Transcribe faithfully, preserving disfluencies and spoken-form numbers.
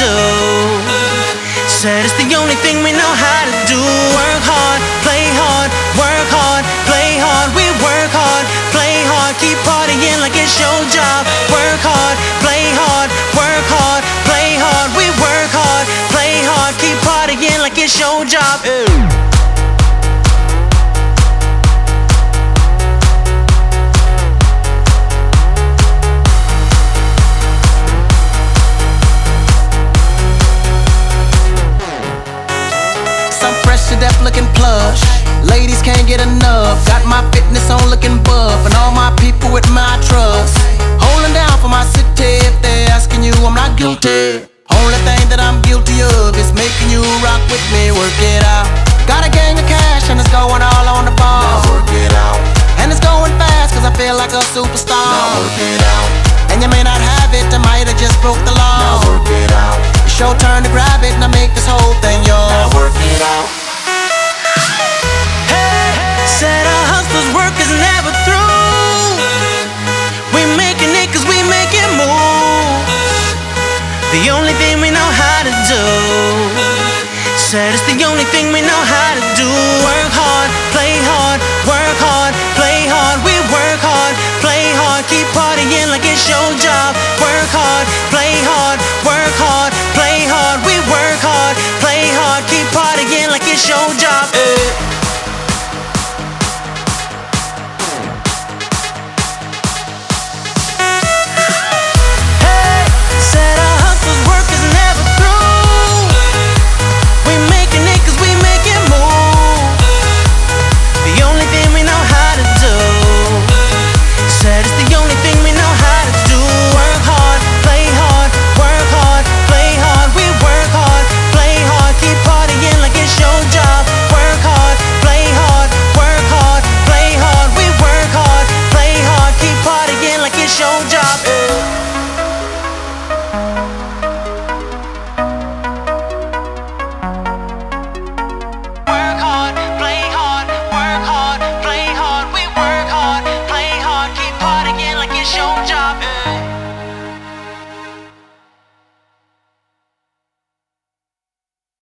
do. Said it's the only thing we know how to do. Work hard, play hard, work hard, play hard. We work hard, play hard, keep partying like it's your job. Work hard, play hard, work hard, play hard. We work hard, play hard, keep partying like it's your job. Ew. Deaf looking plush, ladies can't get enough. Got my fitness on looking buff, and all my people with my trust. Holding down for my city. If they're asking you, I'm not guilty. Only thing that I'm guilty of is making you rock with me. Work it out. Got a gang of cash and it's going all on the ball. Now work it out. And it's going fast cause I feel like a superstar. Now work it out. And you may not have it, I might have just broke the law. Now work it out. It's your turn to grab it and I make this whole thing yours. Now work it out. Said our hustlers' work is never through. We making it cause we make it move. The only thing we know how to do. Said it's the only thing we know how to do. Work hard, play hard, work hard, play hard. We work hard, play hard, keep partying like it's your job. Work hard, play hard, work hard, play hard. We work hard, play hard, keep partying like it's your job. Hey. Show job.